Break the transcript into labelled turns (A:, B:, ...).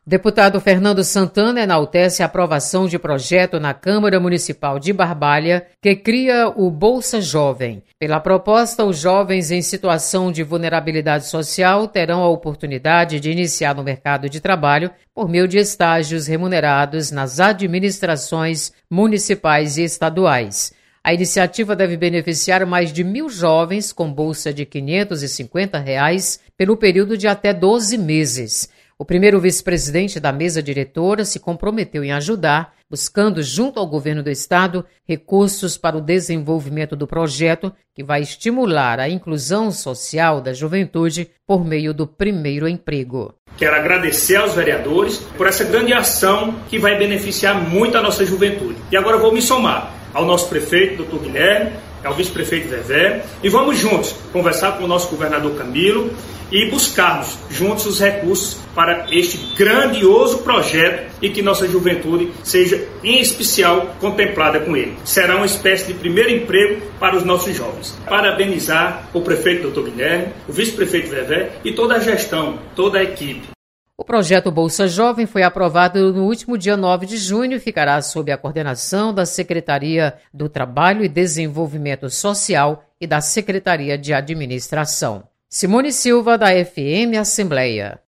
A: Deputado Fernando Santana enaltece a aprovação de projeto na Câmara Municipal de Barbalha que cria o Bolsa Jovem. Pela proposta, os jovens em situação de vulnerabilidade social terão a oportunidade de iniciar no mercado de trabalho por meio de estágios remunerados nas administrações municipais e estaduais. A iniciativa deve beneficiar mais de 1.000 jovens com bolsa de R$ 550 pelo período de até 12 meses. O primeiro vice-presidente da mesa diretora se comprometeu em ajudar, buscando, junto ao governo do estado, recursos para o desenvolvimento do projeto, que vai estimular a inclusão social da juventude por meio do primeiro emprego.
B: Quero agradecer aos vereadores por essa grande ação que vai beneficiar muito a nossa juventude. E agora eu vou me somar ao nosso prefeito, doutor Guilherme, ao vice-prefeito Vevé, e vamos juntos conversar com o nosso governador Camilo e buscarmos juntos os recursos para este grandioso projeto e que nossa juventude seja, em especial, contemplada com ele. Será uma espécie de primeiro emprego para os nossos jovens. Parabenizar o prefeito doutor Guilherme, o vice-prefeito Vevé e toda a gestão, toda a equipe.
A: O projeto Bolsa Jovem foi aprovado no último dia 9 de junho e ficará sob a coordenação da Secretaria do Trabalho e Desenvolvimento Social e da Secretaria de Administração. Simone Silva, da FM Assembleia.